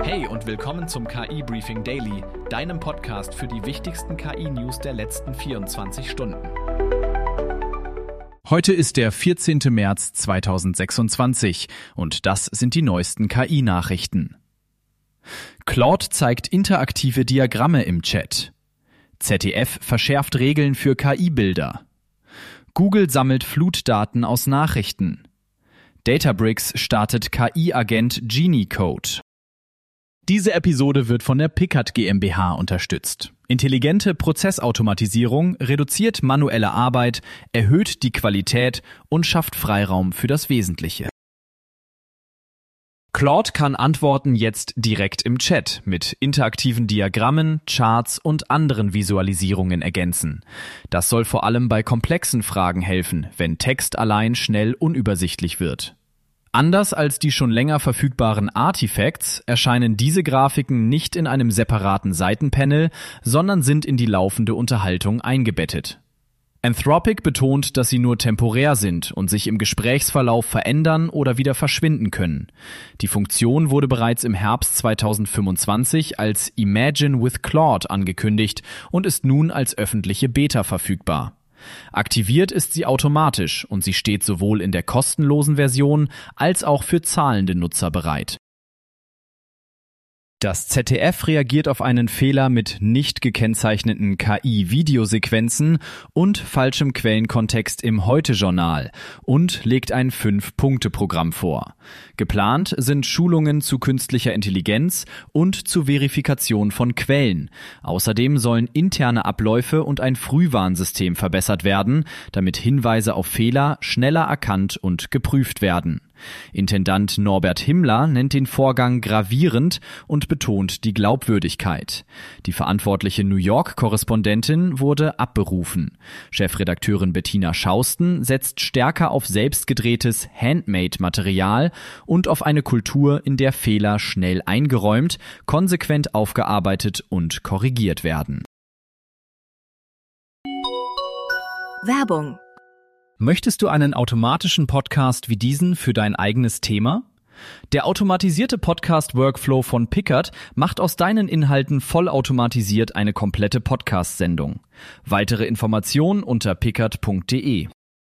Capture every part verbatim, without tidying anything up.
Hey und willkommen zum K I-Briefing Daily, deinem Podcast für die wichtigsten K I-News der letzten vierundzwanzig Stunden. Heute ist der vierzehnten März zweitausendsechsundzwanzig und das sind die neuesten K I-Nachrichten. Claude zeigt interaktive Diagramme im Chat. Z D F verschärft Regeln für K I-Bilder. Google sammelt Flutdaten aus Nachrichten. Databricks startet K I-Agent Genie Code. Diese Episode wird von der Pickert GmbH unterstützt. Intelligente Prozessautomatisierung reduziert manuelle Arbeit, erhöht die Qualität und schafft Freiraum für das Wesentliche. Claude kann Antworten jetzt direkt im Chat mit interaktiven Diagrammen, Charts und anderen Visualisierungen ergänzen. Das soll vor allem bei komplexen Fragen helfen, wenn Text allein schnell unübersichtlich wird. Anders als die schon länger verfügbaren Artifacts erscheinen diese Grafiken nicht in einem separaten Seitenpanel, sondern sind in die laufende Unterhaltung eingebettet. Anthropic betont, dass sie nur temporär sind und sich im Gesprächsverlauf verändern oder wieder verschwinden können. Die Funktion wurde bereits im Herbst zweitausendfünfundzwanzig als Imagine with Claude angekündigt und ist nun als öffentliche Beta verfügbar. Aktiviert ist sie automatisch und sie steht sowohl in der kostenlosen Version als auch für zahlende Nutzer bereit. Das Z D F reagiert auf einen Fehler mit nicht gekennzeichneten K I-Videosequenzen und falschem Quellenkontext im Heute-Journal und legt ein Fünf-Punkte-Programm vor. Geplant sind Schulungen zu künstlicher Intelligenz und zur Verifikation von Quellen. Außerdem sollen interne Abläufe und ein Frühwarnsystem verbessert werden, damit Hinweise auf Fehler schneller erkannt und geprüft werden. Intendant Norbert Himmler nennt den Vorgang gravierend und betont die Glaubwürdigkeit. Die verantwortliche New York-Korrespondentin wurde abberufen. Chefredakteurin Bettina Schausten setzt stärker auf selbstgedrehtes Handmade-Material und auf eine Kultur, in der Fehler schnell eingeräumt, konsequent aufgearbeitet und korrigiert werden. Werbung. Möchtest du einen automatischen Podcast wie diesen für dein eigenes Thema? Der automatisierte Podcast-Workflow von Pickert macht aus deinen Inhalten vollautomatisiert eine komplette Podcast-Sendung. Weitere Informationen unter pickert punkt de.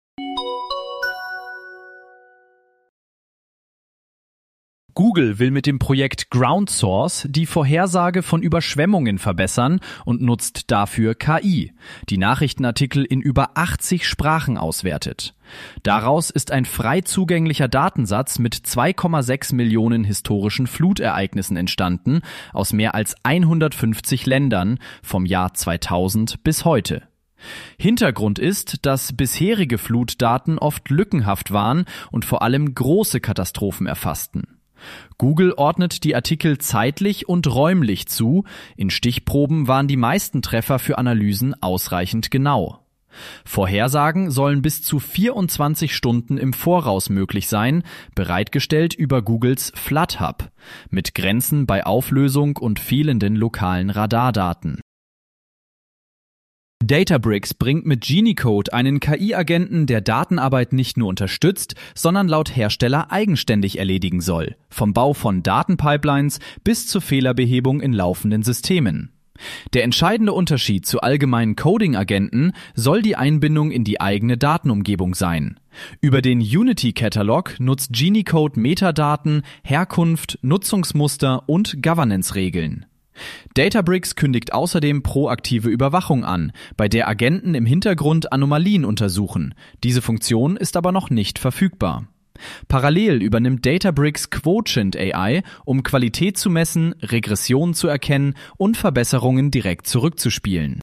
Google will mit dem Projekt Ground Source die Vorhersage von Überschwemmungen verbessern und nutzt dafür K I, die Nachrichtenartikel in über achtzig Sprachen auswertet. Daraus ist ein frei zugänglicher Datensatz mit zwei Komma sechs Millionen historischen Flutereignissen entstanden, aus mehr als hundertfünfzig Ländern vom Jahr zweitausend bis heute. Hintergrund ist, dass bisherige Flutdaten oft lückenhaft waren und vor allem große Katastrophen erfassten. Google ordnet die Artikel zeitlich und räumlich zu. In Stichproben waren die meisten Treffer für Analysen ausreichend genau. Vorhersagen sollen bis zu vierundzwanzig Stunden im Voraus möglich sein, bereitgestellt über Googles FloodHub, mit Grenzen bei Auflösung und fehlenden lokalen Radardaten. Databricks bringt mit Genie Code einen K I-Agenten, der Datenarbeit nicht nur unterstützt, sondern laut Hersteller eigenständig erledigen soll. Vom Bau von Datenpipelines bis zur Fehlerbehebung in laufenden Systemen. Der entscheidende Unterschied zu allgemeinen Coding-Agenten soll die Einbindung in die eigene Datenumgebung sein. Über den Unity-Katalog nutzt Genie Code Metadaten, Herkunft, Nutzungsmuster und Governance-Regeln. Databricks kündigt außerdem proaktive Überwachung an, bei der Agenten im Hintergrund Anomalien untersuchen. Diese Funktion ist aber noch nicht verfügbar. Parallel übernimmt Databricks Quotient A I, um Qualität zu messen, Regressionen zu erkennen und Verbesserungen direkt zurückzuspielen.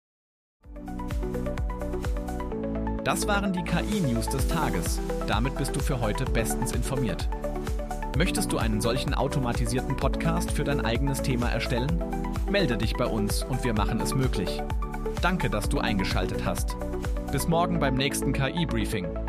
Das waren die K I-News des Tages. Damit bist du für heute bestens informiert. Möchtest du einen solchen automatisierten Podcast für dein eigenes Thema erstellen? Melde dich bei uns und wir machen es möglich. Danke, dass du eingeschaltet hast. Bis morgen beim nächsten K I-Briefing.